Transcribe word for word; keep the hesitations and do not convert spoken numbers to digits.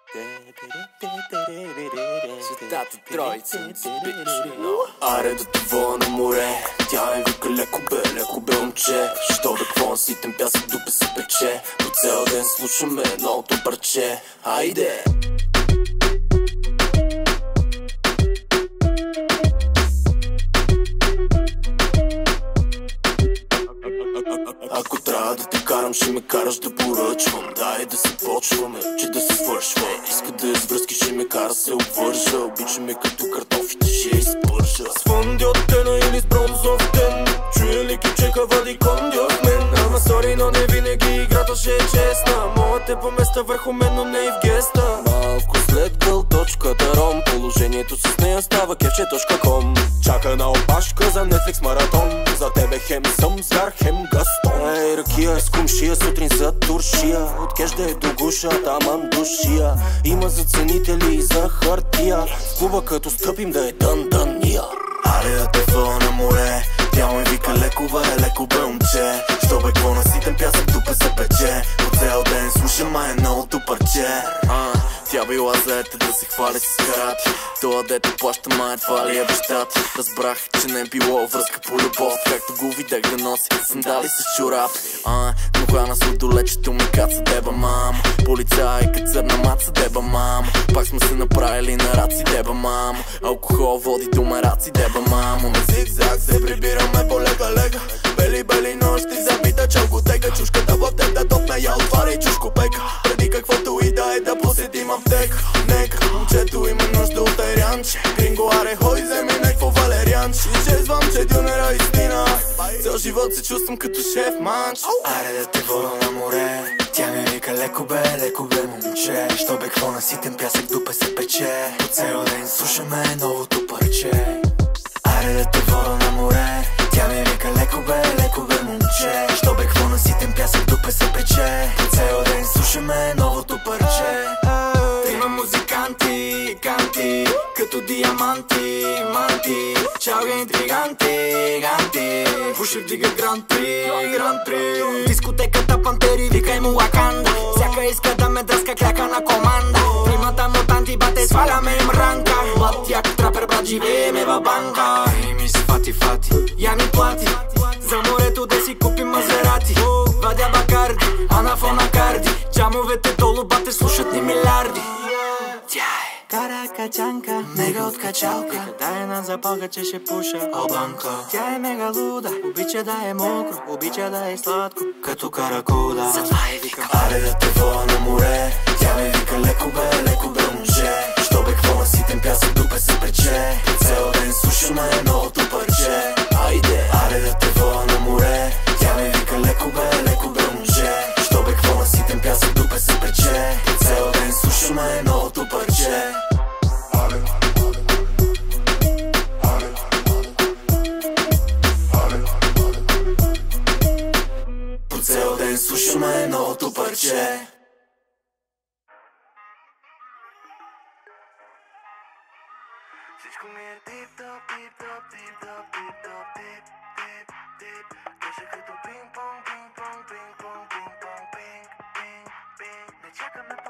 Светата троица, бич. Аре да те воя на море, тя е вика леко бе, леко бе момче. Що бе, какво наситен пясък дупе се пече. По цял ден слушаме едното парче. Хайде! Ако трябва да те карам, ще ме караш да поръчвам. Дай да се почваме, че да се свършва. Иска да е с връзки, ще ме кара се обвържа. Обичаме като картофите, ще я изпържа. С фунди от тена или с бронзов тен. Чуя ли кичека вади конди от мен. Ама сори, но не винаги играта ще е честна. Мога те поместа върху мен, но не и в геста. Малко след гълточката ром, положението с нея става кефче точка ком. Чака на опашка за Netflix маратон. За тебе хем съм звяр, хем Гастон. Ей, ракия с кумшия, сутрин за туршия. От кеш да е до гуша, таман душия. Има за ценители и за хартия. В клуба като стъпим да е дън-дъния. Аре да те въла на море, тя ме вика леко бе, леко бе момче. Що бе, кво наситен пясък дупе се пече. По цял ден слушам май едното парче. А, тя била заета да се хвали с карати. Това дето плаща май това ли е баща ти. Разбрах, че не е било връзка по любов. Както го видях да носи сандали с чорап. А, но храна с удолечето ми каца деба мам. Полицай кацърна маца деба мам. Пак сме се направили на раци деба мам. Алкохол води до мараци деба мам. На зигзаг се прибираме по-лека-лека. Бели-бели нощи забита чалкотека. Чушката в теб да я отваря чушко пека. Преди каквото и да е да посетим аптека. Нека момчето има нужда от айрянче. Гринго аре хой вземи некво валерианче. Изчезвам, че дюнера истина. Цял живот се чувствам като шеф манч. Аре да те воля на море, тя ми вика леко бе, леко бе момче. Що бе, кво наситен пясък дупе се пече. По цял ден слушаме новото парче. Аре да те воля на море, тя ми вика леко бе, леко бе момче. Що бе, кво наситен пясък дупе се пече. По цял ден слушаме новото парче. Трима музиканти, канти, като диаманти, манти. Чао ге интриганти, ганти. Пушек дига гран-при, гран-при. Дискотеката пантери, викай му Лаканда. Всяка иска да ме дръска, кляка на команда. Тримата мутанти, бате, сваляме им ранка. Млад як трапер, брат, живееме във банка. Ей ми с фати-фати, я ми плати за морето да си купим Мазерати. Вадя Бакарди, а на фона Карди. Джамовете долу, бате, слушат ни милиарди. Тя е каракачанка, мега откачалка. Дай една запалка, че ще пуша албанка. Тя е мега луда, обича да е мокро, обича да е сладко, като каракуда. Затова е викам аре да те воля на море, тя ме вика леко бе, леко бе момче. Що бе, кво наситен пясък дупе се пече. По цял ден слушаме едното парче. Айде! Аре да те воля на море, тя ме вика леко бе, леко бе момче. Що бе, кво наситен пясък дупе се пече. По цял ден слушаме едното парче. По цял ден слушаме едното парче. Всичко ми е тип-топ, тип-топ, тип-топ, тип-топ, тип, тип, тип. Кеше като пинг-понг, пинг-понг, пинг-понг, пинг-понг, пинг, пинг, пинг. Не чакаме